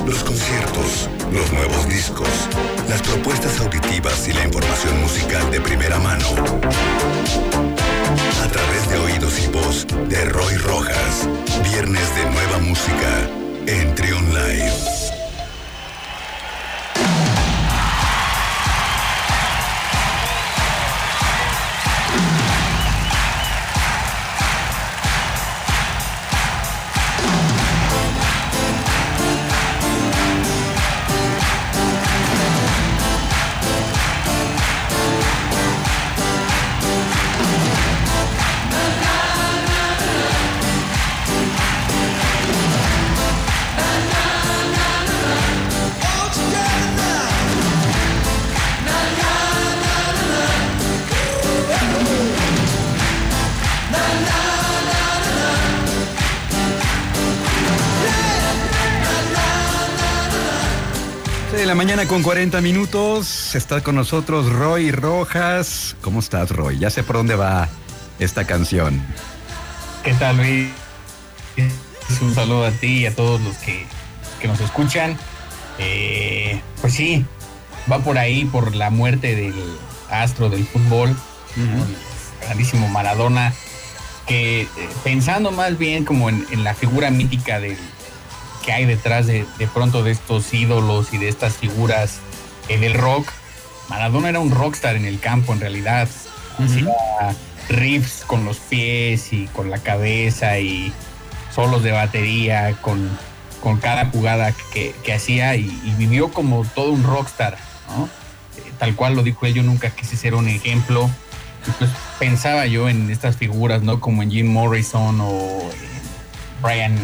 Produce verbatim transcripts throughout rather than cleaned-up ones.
Los conciertos, los nuevos discos, las propuestas auditivas y la información musical de primera mano. A través de oídos y voz de Roy Rojas. Viernes de nueva música en Trion Live. De la mañana con cuarenta minutos, está con nosotros Roy Rojas. ¿Cómo estás, Roy? Ya sé por dónde va esta canción. ¿Qué tal, Luis? Un saludo a ti y a todos los que, que nos escuchan. Eh, pues sí, va por ahí, por la muerte del astro del fútbol, uh-huh. el grandísimo Maradona, que eh, pensando más bien como en, en la figura mítica del que hay detrás de, de pronto de estos ídolos y de estas figuras en el rock. Maradona era un rockstar en el campo, en realidad. Uh-huh. Hacía riffs con los pies y con la cabeza y solos de batería con, con cada jugada que, que hacía y, y vivió como todo un rockstar, ¿no? Eh, tal cual lo dijo él, yo nunca quise ser un ejemplo. Entonces pensaba yo en estas figuras, ¿no? Como en Jim Morrison o en Brian...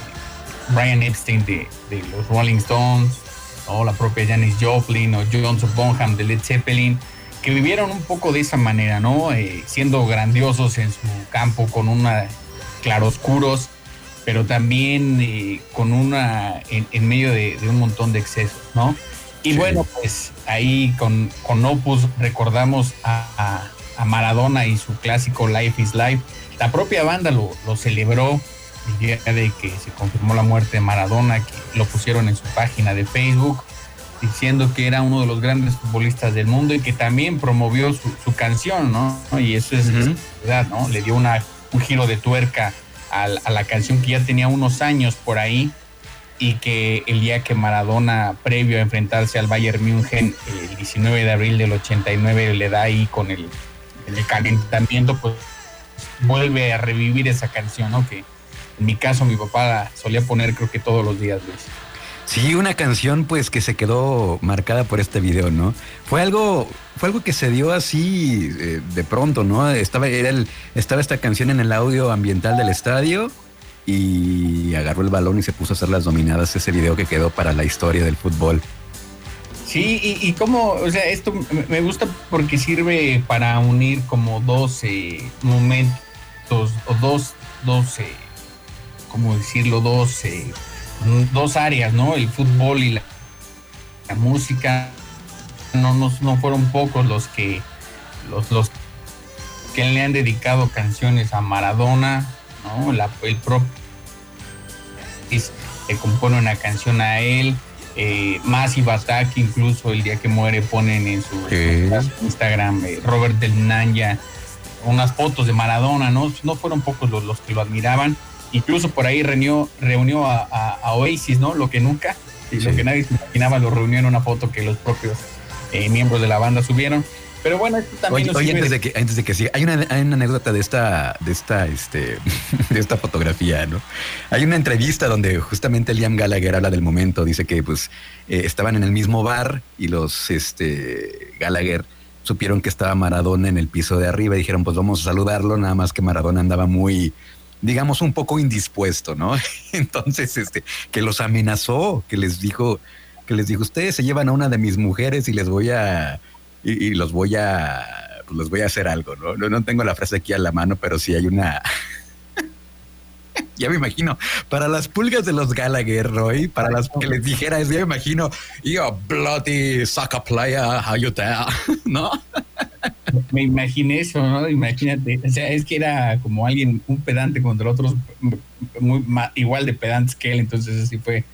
Brian Epstein de, de los Rolling Stones, o la propia Janis Joplin o John Bonham de Led Zeppelin, que vivieron un poco de esa manera, ¿no? Eh, siendo grandiosos en su campo, con una claroscuros, pero también eh, con una en, en medio de, de un montón de excesos, ¿no? Y sí. Bueno, pues ahí con, con Opus recordamos a, a, a Maradona y su clásico Life is Life. La propia banda lo, lo celebró el día de que se confirmó la muerte de Maradona, que lo pusieron en su página de Facebook, diciendo que era uno de los grandes futbolistas del mundo y que también promovió su, su canción, ¿no? Y eso es, uh-huh. es verdad, ¿no? Le dio una, un giro de tuerca a, a la canción que ya tenía unos años por ahí y que el día que Maradona, previo a enfrentarse al Bayern München, el diecinueve de abril del ochenta y nueve, le da ahí con el, el calentamiento, pues vuelve a revivir esa canción, ¿no? Que en mi caso, mi papá solía poner creo que todos los días, Luis. Sí, una canción pues que se quedó marcada por este video, ¿no? Fue algo, fue algo que se dio así eh, de pronto, ¿no? Estaba, era el, estaba esta canción en el audio ambiental del estadio y agarró el balón y se puso a hacer las dominadas. Ese video que quedó para la historia del fútbol. Sí, y, y cómo, o sea, esto me gusta porque sirve para unir como dos eh, momentos o dos, dos eh, ¿cómo decirlo? Dos, eh, dos áreas, ¿no? El fútbol y la, la música. No, no, no fueron pocos los que los, los que le han dedicado canciones a Maradona, ¿no? La, el propio le compone una canción a él. Eh, Massive Attack, incluso el día que muere, ponen en su ¿Qué? Instagram eh, Robert Del Nanya unas fotos de Maradona, ¿no? No fueron pocos los, los que lo admiraban. Incluso por ahí reunió, reunió a, a, a Oasis, ¿no? Lo que nunca, y sí. Lo que nadie se imaginaba, lo reunió en una foto que los propios eh, miembros de la banda subieron. Pero bueno, esto también... Oye, oye antes, de que, antes de que siga, hay una, hay una anécdota de esta, de esta, este, de esta fotografía, ¿no? Hay una entrevista donde justamente Liam Gallagher habla del momento, dice que pues eh, estaban en el mismo bar y los este, Gallagher supieron que estaba Maradona en el piso de arriba y dijeron, pues vamos a saludarlo, nada más que Maradona andaba muy... digamos, un poco indispuesto, ¿no? Entonces, este, que los amenazó, que les dijo, que les dijo, ustedes se llevan a una de mis mujeres y les voy a, y, y los voy a, pues les voy a hacer algo, ¿no? No, no tengo la frase aquí a la mano, pero sí hay una, ya me imagino, para las pulgas de los Gallagher, Roy, para las que les dijera eso, ya me imagino, yo bloody soccer player, how you there, ¿no? Me imaginé eso, ¿no? Imagínate, o sea, es que era como alguien, un pedante contra otros, muy, igual de pedantes que él, entonces así fue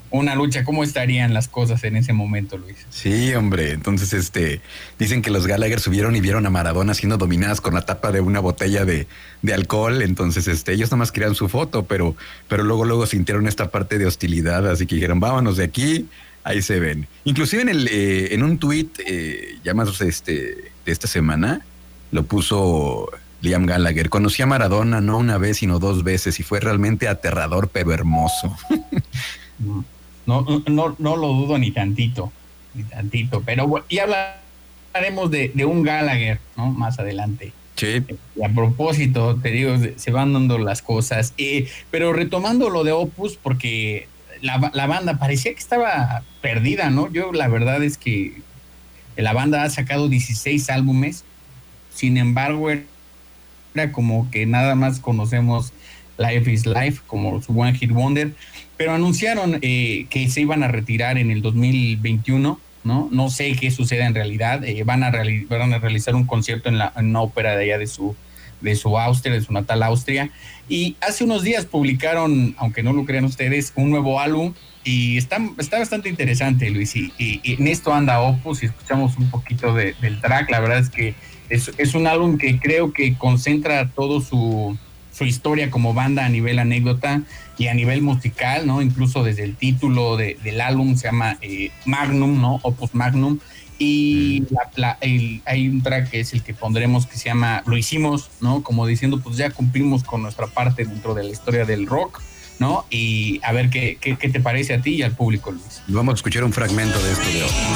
una lucha. ¿Cómo estarían las cosas en ese momento, Luis? Sí, hombre. Entonces, este, dicen que los Gallagher subieron y vieron a Maradona siendo dominadas con la tapa de una botella de, de alcohol. Entonces, este, ellos nada más querían su foto, pero, pero luego, luego sintieron esta parte de hostilidad, así que dijeron, vámonos de aquí, ahí se ven. Inclusive en el, eh, en un tuit, eh, ya más este, de esta semana, lo puso Liam Gallagher. Conocí a Maradona no una vez, sino dos veces, y fue realmente aterrador, pero hermoso. No, no, no lo dudo ni tantito, ni tantito, pero y hablaremos de, de un Gallagher, ¿no? Más adelante. Sí. Y a propósito, te digo, se van dando las cosas, eh, pero retomando lo de Opus, porque la, la banda parecía que estaba perdida, ¿no? Yo la verdad es que la banda ha sacado dieciséis álbumes, sin embargo, era como que nada más conocemos Life is Life como su One Hit Wonder, pero anunciaron eh, que se iban a retirar en el dos mil veintiuno, ¿no? No sé qué sucede en realidad. Eh, van, a reali- van a realizar un concierto en, la, en una ópera de allá de su, de su Austria, de su natal Austria. Y hace unos días publicaron, aunque no lo crean ustedes, un nuevo álbum y está, está bastante interesante, Luis. Y, y, y en esto anda Opus y escuchamos un poquito de, del track. La verdad es que es, es un álbum que creo que concentra todo su... su historia como banda a nivel anécdota y a nivel musical, ¿no? Incluso desde el título de, del álbum se llama eh, Magnum, ¿no? Opus Magnum. Y mm. la, la, el, hay un track que es el que pondremos que se llama Lo Hicimos, ¿no? Como diciendo, pues ya cumplimos con nuestra parte dentro de la historia del rock, ¿no? Y a ver qué, qué, qué te parece a ti y al público, Luis. Vamos a escuchar un fragmento de esto de Opus.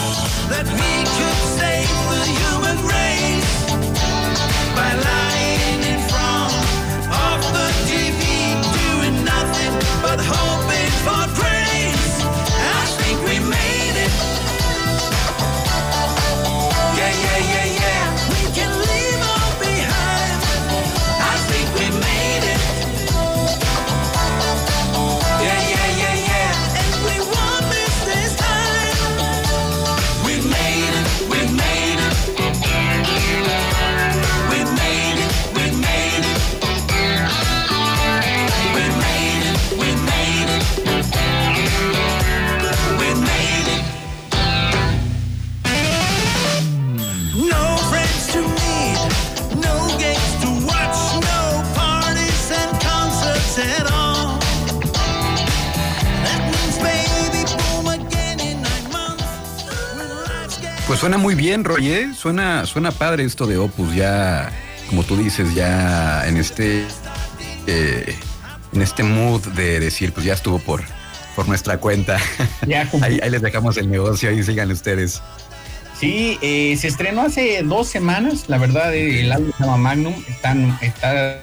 But hoping for grace, I think we made it. Yeah, yeah, yeah, yeah. We can leave all behind. I think we made it. Yeah, yeah, yeah, yeah. And we won this this time. We made it. We made it. We made it. We made it. We made it. We made it. We made it. No friends to meet, no games to watch, no parties and concerts at all. That means baby boom again in nine months. When life's getting... Pues suena muy bien, Roy, ¿eh? Suena, suena padre esto de Opus, ya, como tú dices, ya en este... Eh, en este mood de decir, pues ya estuvo por, por nuestra cuenta. Ya, ahí, ahí les dejamos el negocio, ahí sigan ustedes. Sí, eh, se estrenó hace dos semanas, la verdad, eh, el álbum se llama Magnum, están, está,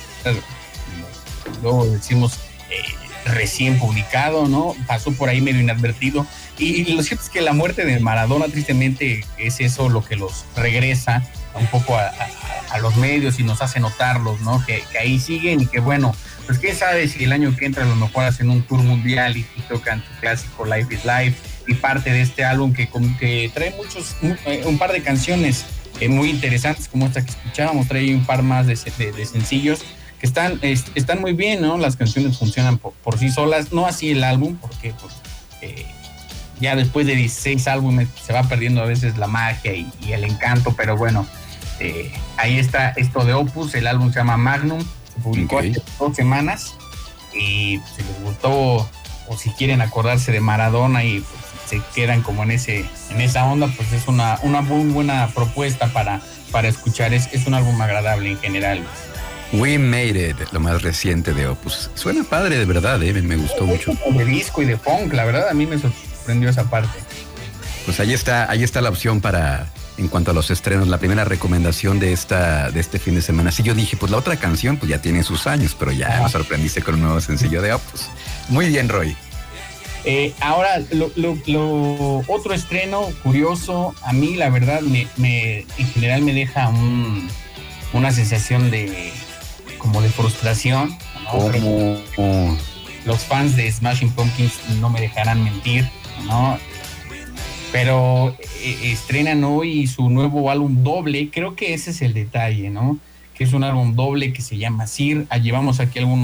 luego decimos, eh, recién publicado, ¿no? Pasó por ahí medio inadvertido, y, y lo cierto es que la muerte de Maradona, tristemente, es eso lo que los regresa un poco a, a, a los medios y nos hace notarlos, ¿no? Que, que ahí siguen y que bueno, pues quién sabe si el año que entra a lo mejor hacen un tour mundial y, y tocan su clásico Life is Life y parte de este álbum que, que trae muchos, un, un par de canciones eh, muy interesantes como esta que escuchábamos, trae un par más de, de, de sencillos que están, est, están muy bien, ¿no? Las canciones funcionan por, por sí solas, no así el álbum, porque pues, eh, ya después de dieciséis álbumes pues, se va perdiendo a veces la magia y, y el encanto, pero bueno, eh, ahí está esto de Opus, el álbum se llama Magnum, se publicó okay. hace dos semanas y pues, si les gustó o si quieren acordarse de Maradona y pues, se quedan como en ese en esa onda, pues es una, una muy buena propuesta para, para escuchar, es, es un álbum agradable en general. We Made It, lo más reciente de Opus. Suena padre de verdad, eh, me gustó mucho. De disco y de funk, la verdad a mí me sorprendió esa parte. Pues ahí está, ahí está la opción para, en cuanto a los estrenos, la primera recomendación de esta, de este fin de semana. Sí, yo dije, pues la otra canción pues ya tiene sus años, pero ya me sorprendiste con un nuevo sencillo de Opus. Muy bien, Roy. Eh, ahora, lo, lo, lo otro estreno curioso, a mí la verdad me, me en general me deja un, una sensación de como de frustración, ¿no? Como los fans de Smashing Pumpkins no me dejarán mentir, ¿no? Pero eh, estrenan hoy su nuevo álbum doble, creo que ese es el detalle, ¿no? Que es un álbum doble que se llama Sir. Llevamos aquí algunos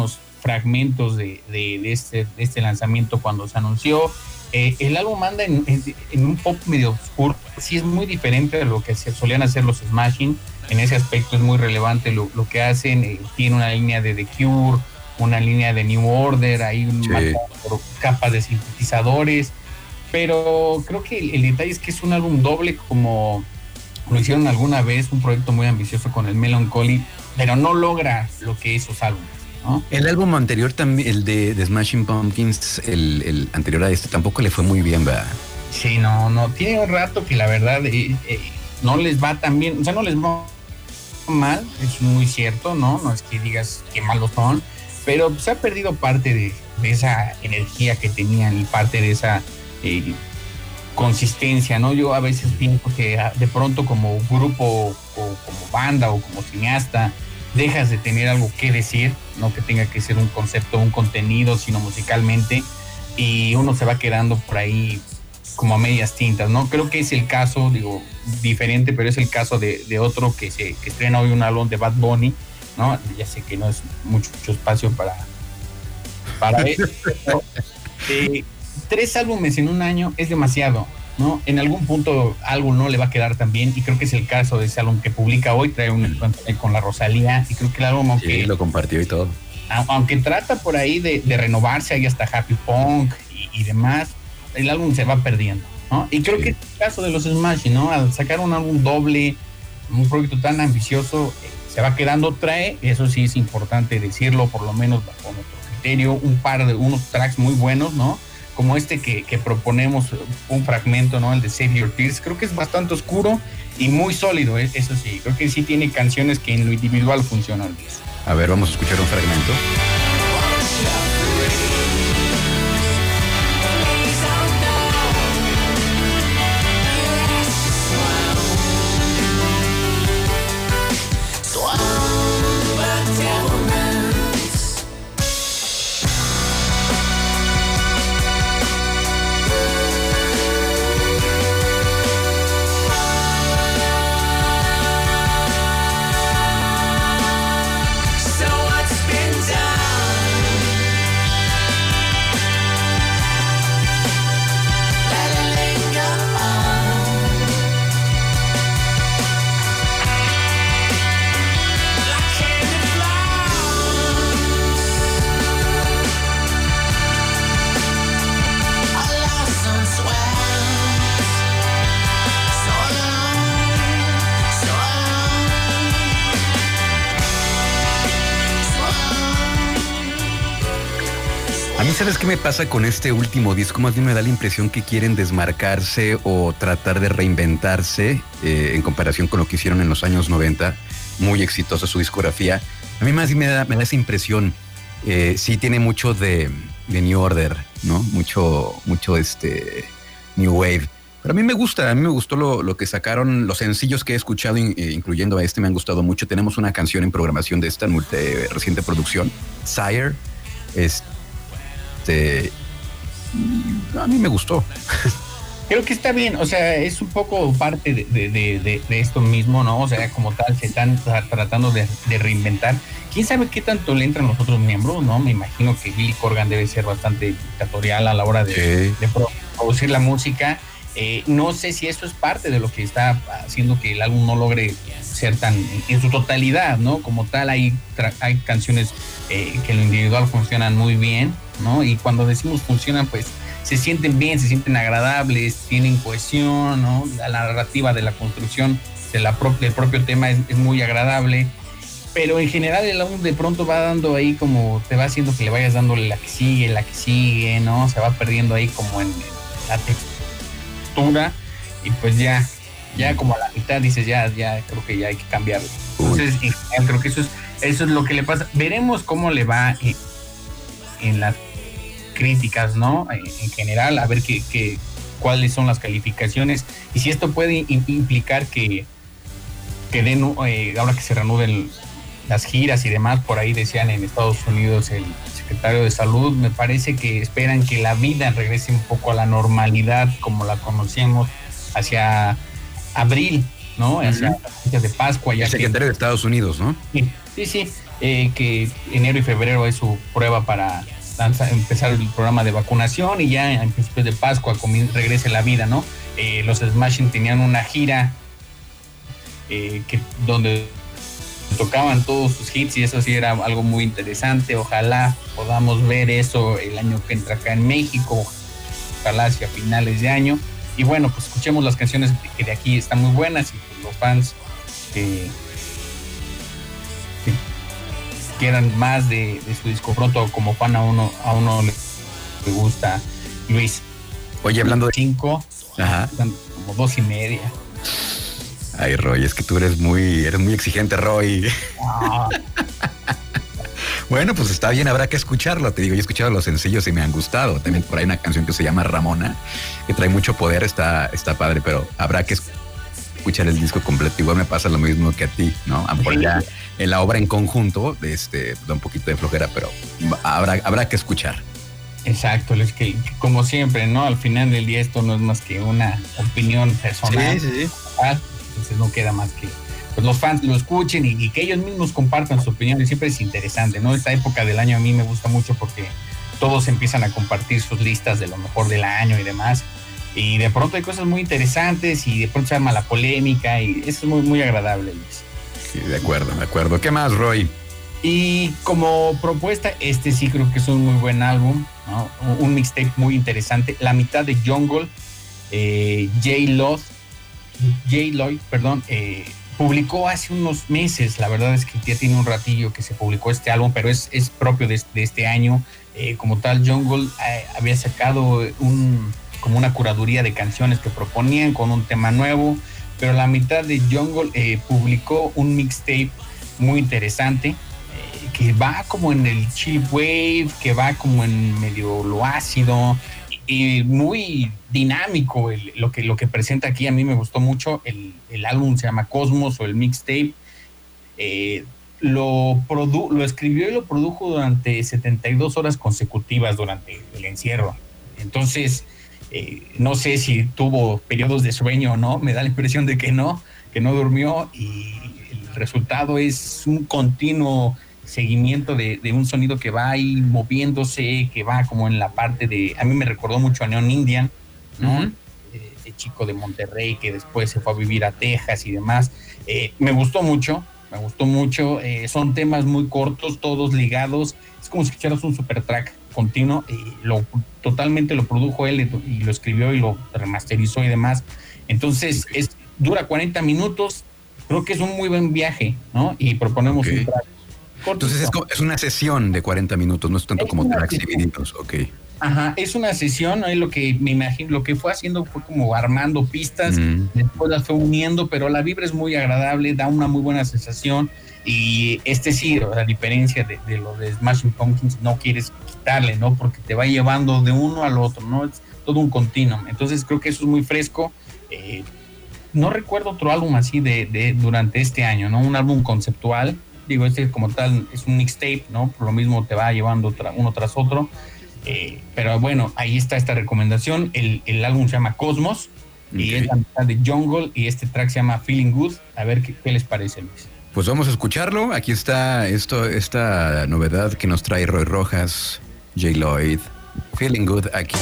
fragmentos de, de, de, este, de este lanzamiento cuando se anunció. Eh, el álbum anda en, en, en un pop medio oscuro, sí es muy diferente de lo que se solían hacer los Smashing. En ese aspecto es muy relevante lo, lo que hacen. Eh, tiene una línea de The Cure, una línea de New Order, hay un sí. por capas de sintetizadores, pero creo que el, el detalle es que es un álbum doble, como lo hicieron alguna vez, un proyecto muy ambicioso con el Melancholy, pero no logra lo que esos álbumes, ¿no? El álbum anterior también, el de, de Smashing Pumpkins, el, el anterior a este, tampoco le fue muy bien, ¿verdad? Sí, no, no, tiene un rato que la verdad eh, eh, no les va tan bien, o sea, no les va mal, es muy cierto, ¿no? No es que digas que malos son, pero se ha perdido parte de, de esa energía que tenían y parte de esa eh, consistencia, ¿no? Yo a veces pienso que de pronto como grupo o como banda o como cineasta dejas de tener algo que decir, no que tenga que ser un concepto, un contenido, sino musicalmente, y uno se va quedando por ahí como a medias tintas, ¿no? Creo que es el caso, digo, diferente, pero es el caso de, de otro que se que estrena hoy un álbum de Bad Bunny, ¿no? Ya sé que no es mucho, mucho espacio para para eso, pero, eh, tres álbumes en un año es demasiado, ¿no? En algún punto algo no le va a quedar tan bien, y creo que es el caso de ese álbum que publica hoy. Trae un encuentro con la Rosalía, y creo que el álbum, aunque sí, lo compartió y todo, aunque trata por ahí de, de renovarse, ahí hasta Happy Punk y, y demás, el álbum se va perdiendo, ¿no? Y creo sí. que es el caso de los Smashing, ¿no? Al sacar un álbum doble, un proyecto tan ambicioso, eh, se va quedando. Trae, eso sí es importante decirlo, por lo menos bajo nuestro criterio, un par de unos tracks muy buenos, ¿no? Como este que, que proponemos, un fragmento, ¿no? El de Save Your Tears. Creo que es bastante oscuro y muy sólido, ¿eh? Eso sí. Creo que sí tiene canciones que en lo individual funcionan. A ver, vamos a escuchar un fragmento. ¿Sabes qué me pasa con este último disco? Más bien me da la impresión que quieren desmarcarse o tratar de reinventarse eh, en comparación con lo que hicieron en los años noventa. Muy exitosa su discografía. A mí más bien me da, me da esa impresión. Eh, sí tiene mucho de, de New Order, ¿no? Mucho, mucho este New Wave. Pero a mí me gusta, a mí me gustó lo, lo que sacaron, los sencillos que he escuchado, incluyendo a este, me han gustado mucho. Tenemos una canción en programación de esta multi, reciente producción, Sire. Este, Este, a mí me gustó. Creo que está bien, o sea, es un poco parte de, de, de, de esto mismo, ¿no? O sea, como tal, se están tratando de, de reinventar. ¿Quién sabe qué tanto le entran los otros miembros, no? Me imagino que Billy Corgan debe ser bastante dictatorial a la hora de, sí. de producir la música. Eh, no sé si eso es parte de lo que está haciendo que el álbum no logre ser tan en su totalidad, ¿no? Como tal, hay, hay canciones eh, que en lo individual funcionan muy bien, ¿no? Y cuando decimos funcionan, pues se sienten bien, se sienten agradables, tienen cohesión, ¿no? La narrativa de la construcción de la pro- del propio tema es, es muy agradable, pero en general el álbum de pronto va dando ahí como, te va haciendo que le vayas dándole la que sigue, la que sigue, ¿no? Se va perdiendo ahí como en, en la textura, y pues ya, ya como a la mitad dices, ya, ya creo que ya hay que cambiarlo. Entonces, en general, creo que eso es, eso es lo que le pasa. Veremos cómo le va en, en las críticas, ¿no? En, en general, a ver qué, qué, cuáles son las calificaciones y si esto puede implicar que, que den, eh, ahora que se reanuden las giras y demás, por ahí decían en Estados Unidos el secretario de Salud, me parece que esperan que la vida regrese un poco a la normalidad como la conocíamos hacia abril, ¿no? Hacia las fechas de Pascua. Ya el secretario que, de Estados Unidos, ¿no? Sí, sí, sí. eh, que enero y febrero es su prueba para lanzar, empezar el programa de vacunación y ya en principios de Pascua comien- regrese la vida, ¿no? Eh, los Smashing tenían una gira eh, que, donde tocaban todos sus hits y eso sí era algo muy interesante. Ojalá podamos ver eso el año que entra acá en México, ojalá hacia finales de año. Y bueno, pues escuchemos las canciones que de aquí están muy buenas y pues los fans que, que quieran más de, de su disco pronto, como fan a uno a uno le, le gusta Luis. Oye, hablando de cinco, ajá. como dos y media. Ay, Roy, es que tú eres muy, eres muy exigente, Roy. Ah. Bueno, pues está bien, habrá que escucharlo. Te digo, yo he escuchado los sencillos y me han gustado. También por ahí una canción que se llama Ramona, que trae mucho poder, está, está padre, pero habrá que escuchar el disco completo. Igual me pasa lo mismo que a ti, ¿no? A lo mejor ya en la obra en conjunto, este, da un poquito de flojera, pero habrá, habrá que escuchar. Exacto, es que como siempre, ¿no? Al final del día esto no es más que una opinión personal. Sí, sí, sí. Entonces no queda más que pues los fans lo escuchen y, y que ellos mismos compartan su opinión, y siempre es interesante, ¿no? Esta época del año a mí me gusta mucho porque todos empiezan a compartir sus listas de lo mejor del año y demás, y de pronto hay cosas muy interesantes y de pronto se arma la polémica y eso es muy, muy agradable, Luis. Sí, de acuerdo, de acuerdo. ¿Qué más, Roy? Y como propuesta, este sí creo que es un muy buen álbum, ¿no? Un mixtape muy interesante, La Mitad de Jungle, eh, J-Lloyd, J-Lloyd, perdón, eh, publicó hace unos meses, la verdad es que ya tiene un ratillo que se publicó este álbum, pero es, es propio de, de este año. Eh, como tal, Jungle eh, había sacado un, como una curaduría de canciones que proponían con un tema nuevo, pero La Mitad de Jungle eh, publicó un mixtape muy interesante, eh, que va como en el chill wave, que va como en medio lo ácido, y muy dinámico el, lo, que, lo que presenta aquí. A mí me gustó mucho. El, el álbum se llama Cosmos o el mixtape. Eh, lo, produ- lo escribió y lo produjo durante setenta y dos horas consecutivas durante el encierro. Entonces, eh, no sé si tuvo periodos de sueño o no. Me da la impresión de que no, que no durmió, y el resultado es un continuo seguimiento de, de un sonido que va ahí moviéndose, que va como en la parte de... A mí me recordó mucho a Neon Indian, ¿no? Uh-huh. Ese chico de Monterrey que después se fue a vivir a Texas y demás. Eh, me gustó mucho, me gustó mucho. Eh, son temas muy cortos, todos ligados. Es como si escucharas un super track continuo. Y lo, totalmente lo produjo él y lo escribió y lo remasterizó y demás. Entonces, es, dura cuarenta minutos. Creo que es un muy buen viaje, ¿no? Y proponemos okay. un track. Entonces es, es una sesión de cuarenta minutos, no es tanto es como tracks divididos, ok. Ajá, es una sesión, ¿no? Lo que me imagino, lo que fue haciendo fue como armando pistas, mm. después las fue uniendo, pero la vibra es muy agradable, da una muy buena sensación, y este sí, a diferencia de, de lo de Smashing Pumpkins, no quieres quitarle, ¿no? Porque te va llevando de uno al otro, ¿no? Es todo un continuum. Entonces creo que eso es muy fresco. Eh, no recuerdo otro álbum así de, de durante este año, ¿no? Un álbum conceptual. Digo, este como tal es un mixtape, ¿no? Por lo mismo te va llevando tra- uno tras otro. Eh, pero bueno, ahí está esta recomendación. El, el álbum se llama Cosmos, okay. y es La Mitad de Jungle, y este track se llama Feeling Good. A ver qué, qué les parece, Luis. Pues vamos a escucharlo. Aquí está esto, esta novedad que nos trae Roy Rojas, J-Lloyd. Feeling Good aquí.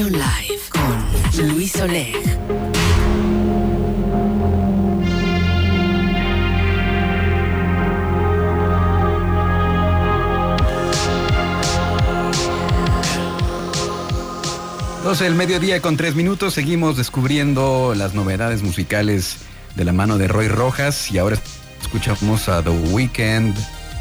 Trion Live con Luis Oleg. doce del mediodía con tres minutos, seguimos descubriendo las novedades musicales de la mano de Roy Rojas y ahora escuchamos a The Weeknd.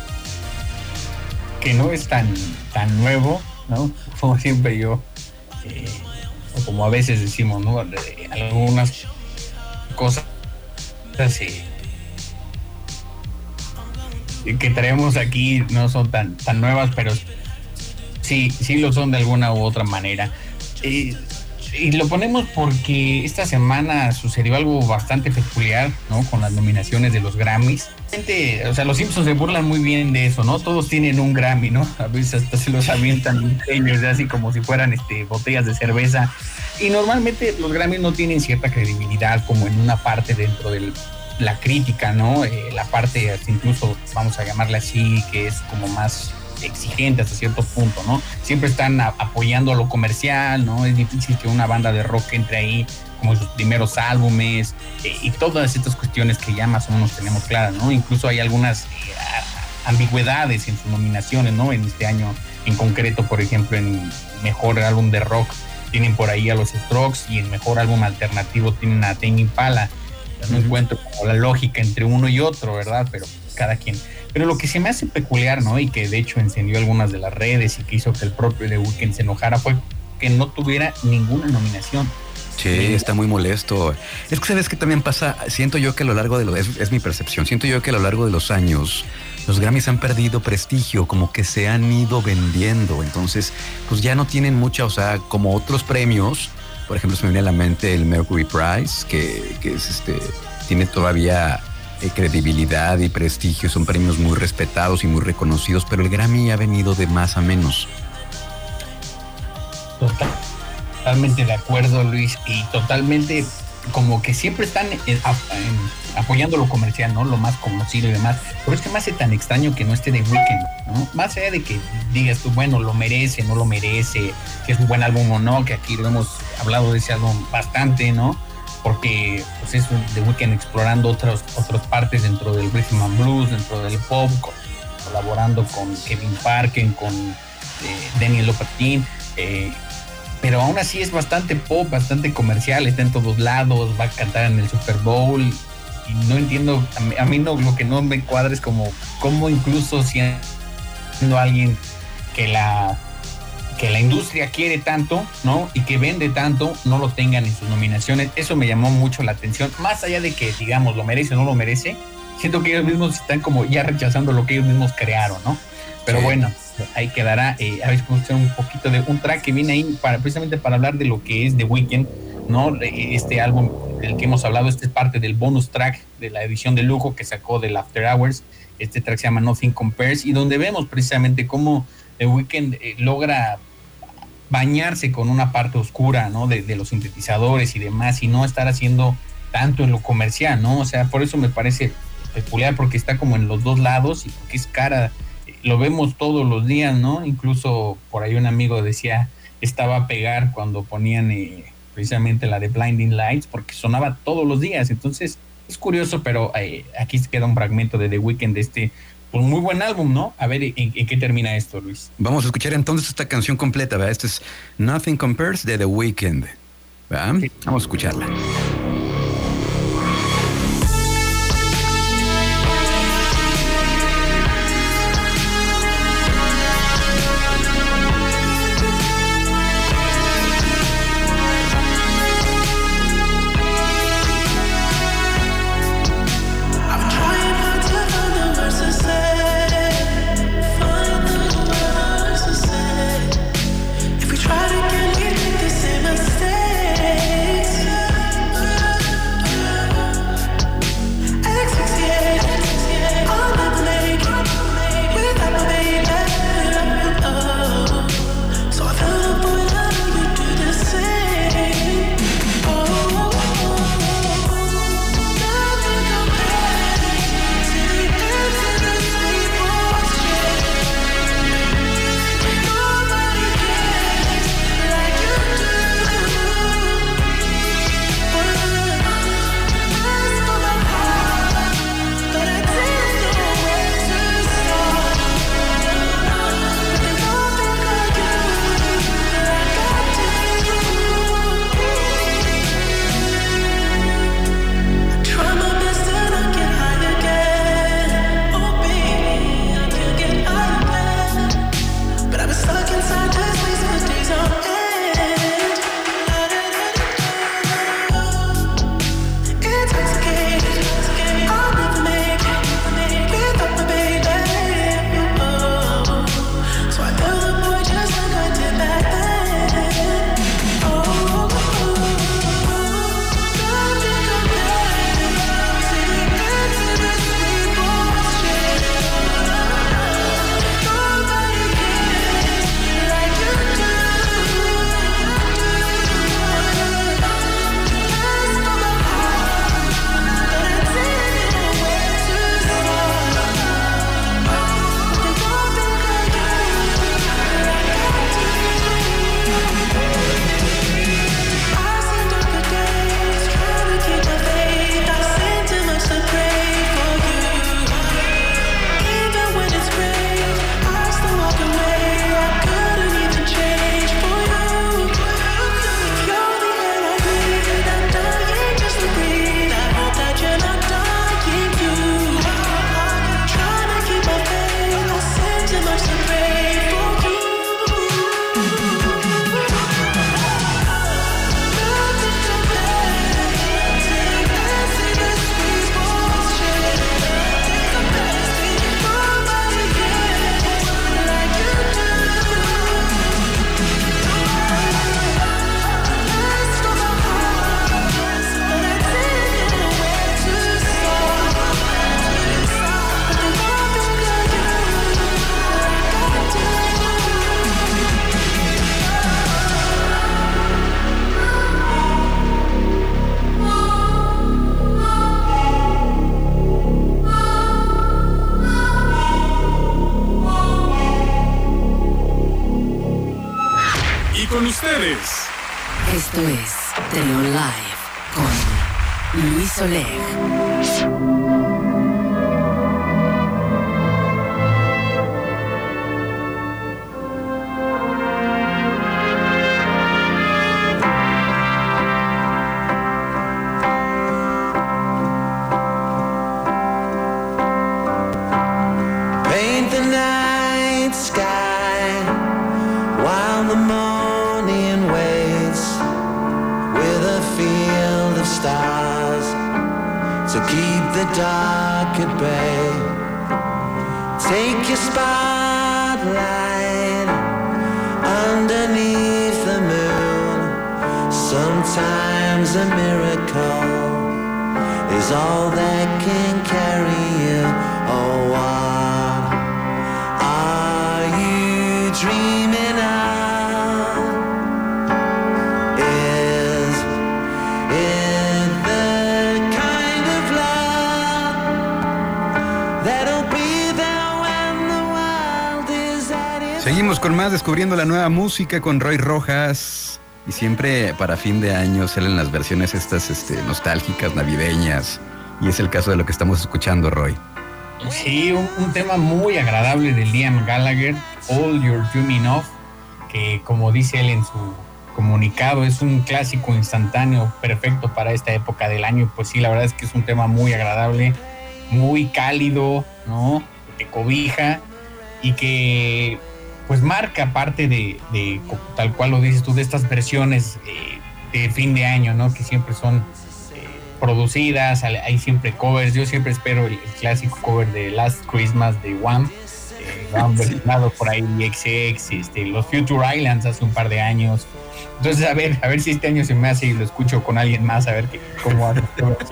Que no es tan, tan nuevo, ¿no? Como siempre yo, eh, o como a veces decimos, ¿no? De algunas cosas eh, que traemos aquí no son tan, tan nuevas, pero sí, sí lo son de alguna u otra manera. Eh, y lo ponemos porque esta semana sucedió algo bastante peculiar, ¿no? Con las nominaciones de los Grammys. Gente, o sea, los Simpsons se burlan muy bien de eso, ¿no? Todos tienen un Grammy, ¿no? A veces hasta se los avientan pequeños, así como si fueran este, botellas de cerveza. Y normalmente los Grammys no tienen cierta credibilidad como en una parte dentro de la crítica, ¿no? Eh, la parte, incluso vamos a llamarla así, que es como más exigente hasta cierto punto, ¿no? Siempre están a, apoyando a lo comercial, ¿no? Es difícil que una banda de rock entre ahí como sus primeros álbumes eh, y todas estas cuestiones que ya más o menos tenemos claras, ¿no? Incluso hay algunas eh, ambigüedades en sus nominaciones, ¿no? En este año en concreto, por ejemplo, en mejor álbum de rock tienen por ahí a los Strokes y en mejor álbum alternativo tienen a Tame Impala. Yo no uh-huh. encuentro como la lógica entre uno y otro, ¿verdad? Pero cada quien. Pero lo que se me hace peculiar, ¿no? Y que de hecho encendió algunas de las redes y que hizo que el propio The Weeknd se enojara fue que no tuviera ninguna nominación. Sí, está muy molesto. Es que sabes que también pasa, siento yo que a lo largo de los, es, es mi percepción, siento yo que a lo largo de los años los Grammys han perdido prestigio, como que se han ido vendiendo, entonces pues ya no tienen mucha, o sea, como otros premios, por ejemplo se me viene a la mente el Mercury Prize, que, que es este, tiene todavía eh, credibilidad y prestigio, son premios muy respetados y muy reconocidos, pero el Grammy ha venido de más a menos. Total. Totalmente de acuerdo, Luis, y totalmente como que siempre están en, en, apoyando lo comercial, ¿no? Lo más conocido y demás. Pero es que me hace tan extraño que no esté The Weeknd, ¿no? Más allá de que digas tú, bueno, lo merece, no lo merece, si es un buen álbum o no, que aquí lo hemos hablado de ese álbum bastante, ¿no? Porque pues es un The Weeknd explorando otras otras partes dentro del rhythm and blues, dentro del pop, con, colaborando con Kevin Parker, con eh, Daniel Lopatin, eh, pero aún así es bastante pop, bastante comercial, está en todos lados, va a cantar en el Super Bowl y no entiendo, a mí, a mí no, lo que no me cuadra es como cómo incluso siendo alguien que la que la industria quiere tanto, ¿no? Y que vende tanto, no lo tengan en sus nominaciones. Eso me llamó mucho la atención, más allá de que digamos lo merece o no lo merece, siento que ellos mismos están como ya rechazando lo que ellos mismos crearon, ¿no? Pero sí. Bueno, ahí quedará. Eh, a ver, escuchar un poquito de un track que viene ahí para, precisamente para hablar de lo que es The Weeknd, ¿no? Este álbum del que hemos hablado, este es parte del bonus track de la edición de lujo que sacó del After Hours. Este track se llama Nothing Compares y donde vemos precisamente cómo The Weeknd eh, logra bañarse con una parte oscura, ¿no? De, de los sintetizadores y demás y no estar haciendo tanto en lo comercial, ¿no? O sea, por eso me parece peculiar porque está como en los dos lados y porque es cara. Lo vemos todos los días, ¿no? Incluso por ahí un amigo decía, estaba a pegar cuando ponían eh, precisamente la de Blinding Lights, porque sonaba todos los días. Entonces, es curioso, pero eh, aquí se queda un fragmento de The Weeknd de este, pues muy buen álbum, ¿no? A ver, ¿en, en qué termina esto, Luis? Vamos a escuchar entonces esta canción completa, ¿verdad? Este es Nothing Compares de The Weeknd, ¿verdad? Sí. Vamos a escucharla. Try to get me to the same mistakes. ustedes. Esto es Trio Live con Luis Oleg. Dark at bay. Take your spotlight underneath the moon. Sometimes a miracle is all that can carry you. Oh, what are you dreaming of? Is it the kind of love that'll be there when the world is at its... Seguimos con más, descubriendo la nueva música con Roy Rojas. Y siempre para fin de año salen las versiones estas este, nostálgicas, navideñas. Y es el caso de lo que estamos escuchando, Roy. Sí, un, un tema muy agradable de Liam Gallagher, All You're Dreaming Of, que como dice él en su comunicado, es un clásico instantáneo perfecto para esta época del año. Pues sí, la verdad es que es un tema muy agradable, muy cálido, ¿no? Que te cobija y que pues marca parte de, de, tal cual lo dices tú, de estas versiones eh, de fin de año, ¿no? Que siempre son eh, producidas, hay siempre covers. Yo siempre espero el, el clásico cover de Last Christmas de Wham, eh, Wham versionado por ahí, X X, este, los Future Islands hace un par de años. Entonces, a ver, a ver si este año se me hace y lo escucho con alguien más, a ver qué, cómo hace.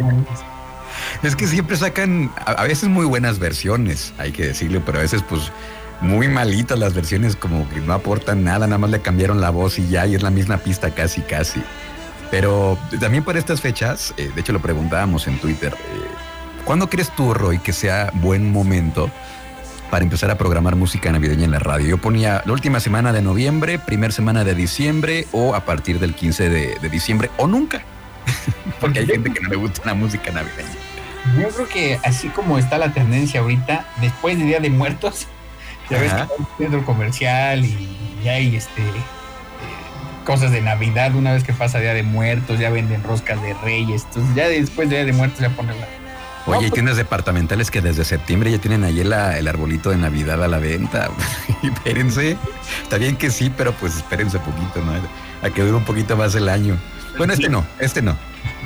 Es que siempre sacan a, a veces muy buenas versiones, hay que decirlo, pero a veces pues muy malitas las versiones, como que no aportan nada, nada más le cambiaron la voz y ya, y es la misma pista casi, casi. Pero también por estas fechas, eh, de hecho lo preguntábamos en Twitter, eh, ¿cuándo crees tú, Roy, que sea buen momento para empezar a programar música navideña en la radio? Yo ponía la última semana de noviembre, primer semana de diciembre, o a partir del quince de, de diciembre, o nunca, porque hay gente que no le gusta la música navideña. Yo creo que así como está la tendencia ahorita, después de Día de Muertos, ya ves que hay un centro comercial y, y hay este eh, cosas de Navidad. Una vez que pasa Día de Muertos, ya venden roscas de Reyes. Entonces ya después de Día de Muertos ya ponen la... Oye, no, hay pues... tiendas departamentales que desde septiembre ya tienen ahí la, el arbolito de Navidad a la venta. Espérense. Está bien que sí, pero pues espérense poquito, ¿no? A que dure un poquito más el año. Bueno, este no, este no.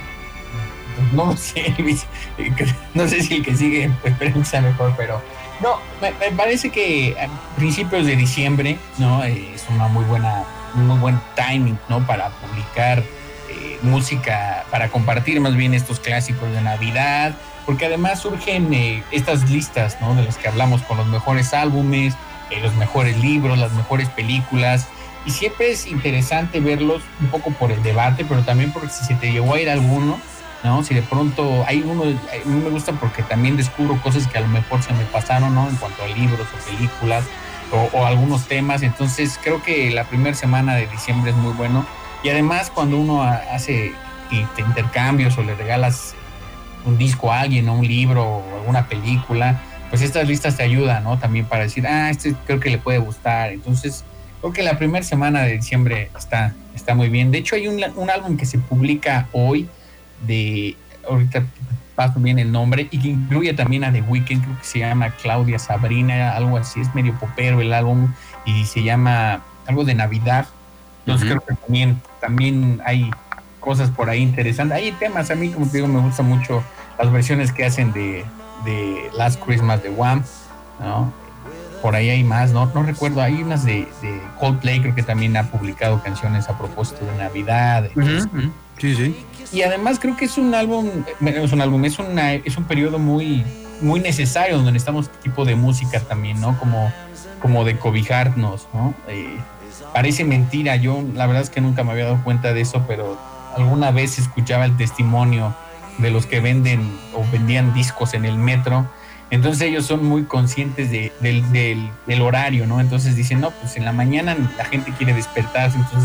No sé, Luis. No sé si el que sigue espérense mejor, pero... No, me, me parece que a principios de diciembre, ¿no? Eh, es una muy buena, un muy buen timing, ¿no? Para publicar eh, música, para compartir más bien estos clásicos de Navidad, porque además surgen eh, estas listas, ¿no? De las que hablamos, con los mejores álbumes, eh, los mejores libros, las mejores películas, y siempre es interesante verlos un poco por el debate, pero también porque si se te llegó a ir alguno, ¿no? Si de pronto hay uno, a mí me gusta porque también descubro cosas que a lo mejor se me pasaron, ¿no? En cuanto a libros o películas o, o algunos temas. Entonces creo que la primera semana de diciembre es muy bueno. Y además cuando uno hace intercambios o le regalas un disco a alguien, o un libro o alguna película, pues estas listas te ayudan, ¿no? También para decir, ah, este creo que le puede gustar. Entonces creo que la primera semana de diciembre está, está muy bien. De hecho hay un, un álbum que se publica hoy, de ahorita paso bien el nombre, y que incluye también a The Weeknd, creo que se llama Claudia Sabrina, algo así, es medio popero el álbum y se llama algo de Navidad. Entonces uh-huh. creo que también, también hay cosas por ahí interesantes, hay temas. A mí, como te digo, me gustan mucho las versiones que hacen de, de Last Christmas de Wham, ¿no? Por ahí hay más, no, no recuerdo, hay unas de, de Coldplay, creo que también ha publicado canciones a propósito de Navidad. Entonces, uh-huh. Sí, sí. Y además creo que es un álbum, es un álbum, es una, es un periodo muy, muy necesario donde necesitamos este tipo de música también, ¿no? Como, como de cobijarnos, ¿no? Eh, parece mentira, yo la verdad es que nunca me había dado cuenta de eso, pero alguna vez escuchaba el testimonio de los que venden o vendían discos en el metro. Entonces ellos son muy conscientes de, del, del, del horario, ¿no? Entonces dicen, no, pues en la mañana la gente quiere despertarse, entonces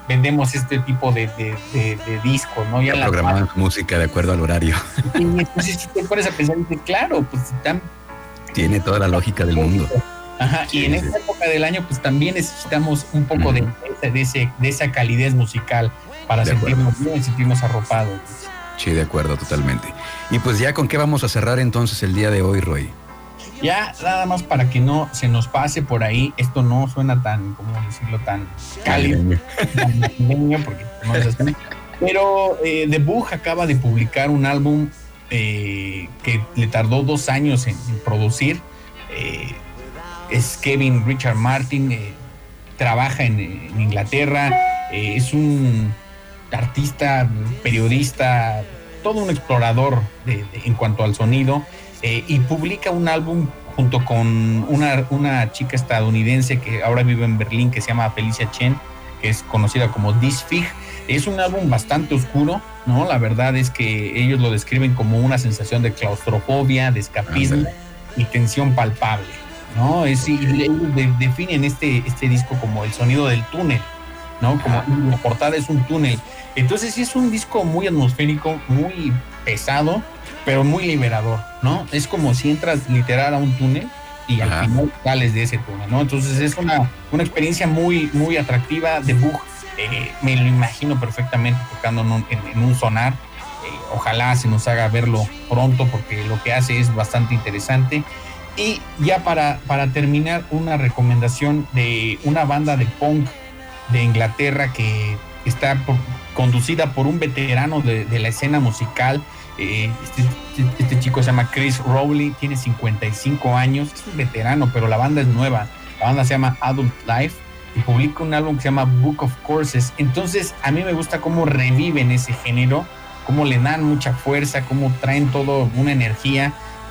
vendemos este tipo de, de, de, de discos, ¿no? Ya programaban música de acuerdo al horario. Y entonces si te pones a pensar, dices, claro, pues están... Tiene toda la lógica del mundo. Ajá, sí, y en sí. esta época del año pues también necesitamos un poco mm. de, de, ese, de esa calidez musical para de sentirnos acuerdo. bien, sentirnos arropados. Sí, de acuerdo, totalmente. Y pues ya, ¿con qué vamos a cerrar entonces el día de hoy, Roy? Ya, nada más para que no se nos pase por ahí, esto no suena tan, ¿cómo decirlo? Tan cálido, tan navideño, porque no es así. Pero eh, The Bug acaba de publicar un álbum eh, que le tardó dos años en, en producir. Eh, es Kevin Richard Martin, eh, trabaja en, en Inglaterra, eh, es un artista, periodista, todo un explorador de, de, en cuanto al sonido. Eh, y publica un álbum junto con una, una chica estadounidense que ahora vive en Berlín, que se llama Felicia Chen, que es conocida como Disfig. Es un álbum bastante oscuro, ¿no? La verdad es que ellos lo describen como una sensación de claustrofobia, de escapismo Andale. y tensión palpable, ¿no? Es, y ellos de, definen este, este disco como el sonido del túnel, ¿no? Como la portada es un túnel. Entonces sí es un disco muy atmosférico, muy pesado, pero muy liberador, ¿no? Es como si entras literal a un túnel y Ajá. al final sales de ese túnel, ¿no? Entonces es una, una experiencia muy, muy atractiva. The Bug, eh, me lo imagino perfectamente tocando en un, en, en un sonar. Eh, ojalá se nos haga verlo pronto porque lo que hace es bastante interesante. Y ya para, para terminar, una recomendación de una banda de punk de Inglaterra que está por, conducida por un veterano de, de la escena musical. Eh, este, este chico se llama Chris Rowley, tiene cincuenta y cinco años, es un veterano, pero la banda es nueva. La banda se llama Adult Life y publica un álbum que se llama Book of Courses. Entonces a mí me gusta cómo reviven ese género, cómo le dan mucha fuerza, cómo traen todo una energía.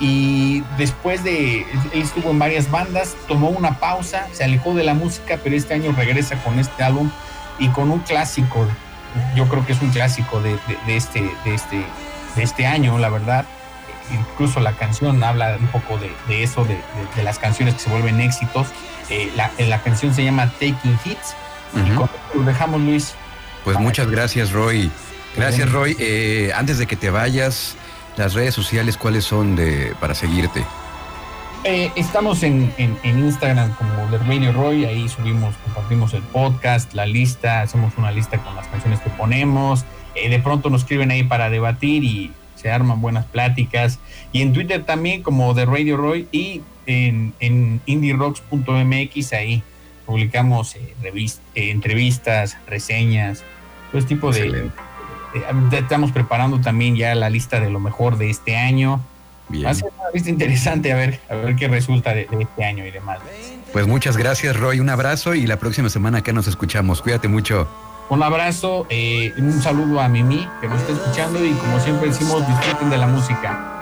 Y después de, él estuvo en varias bandas, tomó una pausa, se alejó de la música, pero este año regresa con este álbum y con un clásico. Yo creo que es un clásico de, de, de este de este de este año, la verdad. Incluso la canción habla un poco de, de eso, de, de, de las canciones que se vuelven éxitos. Eh, la, la canción se llama Taking Hits. Uh-huh. Y con esto lo dejamos, Luis. Pues muchas gracias, Roy. Gracias, Roy. Eh, antes de que te vayas, las redes sociales, ¿cuáles son de para seguirte? Eh, estamos en, en, en Instagram como The Radio Roy, ahí subimos, compartimos el podcast, la lista, hacemos una lista con las canciones que ponemos. Eh, de pronto nos escriben ahí para debatir y se arman buenas pláticas. Y en Twitter también como The Radio Roy y en, en indie rocks punto m x, ahí publicamos eh, revist, eh, entrevistas, reseñas, todo este tipo de, de, de... Estamos preparando también ya la lista de lo mejor de este año. Bien. Va a ser una lista interesante a ver, a ver qué resulta de, de este año y demás. Pues muchas gracias, Roy. Un abrazo y la próxima semana acá nos escuchamos. Cuídate mucho. Un abrazo, eh, un saludo a Mimi, que nos está escuchando, y como siempre decimos, disfruten de la música.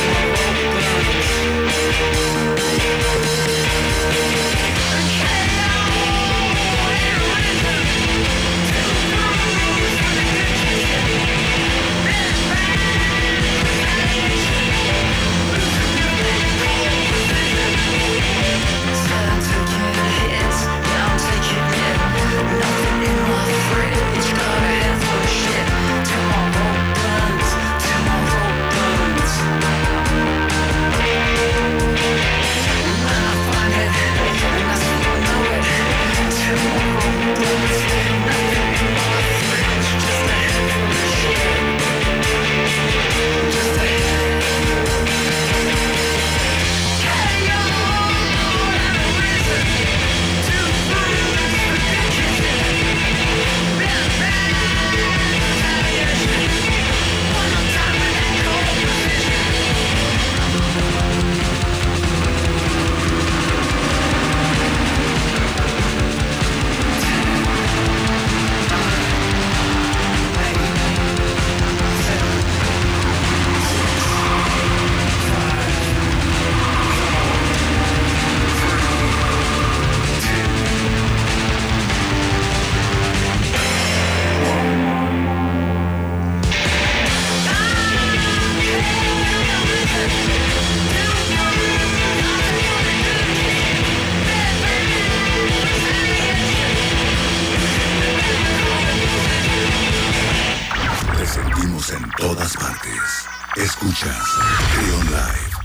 Chaos Estamos en todas partes. Escuchas Trion Live.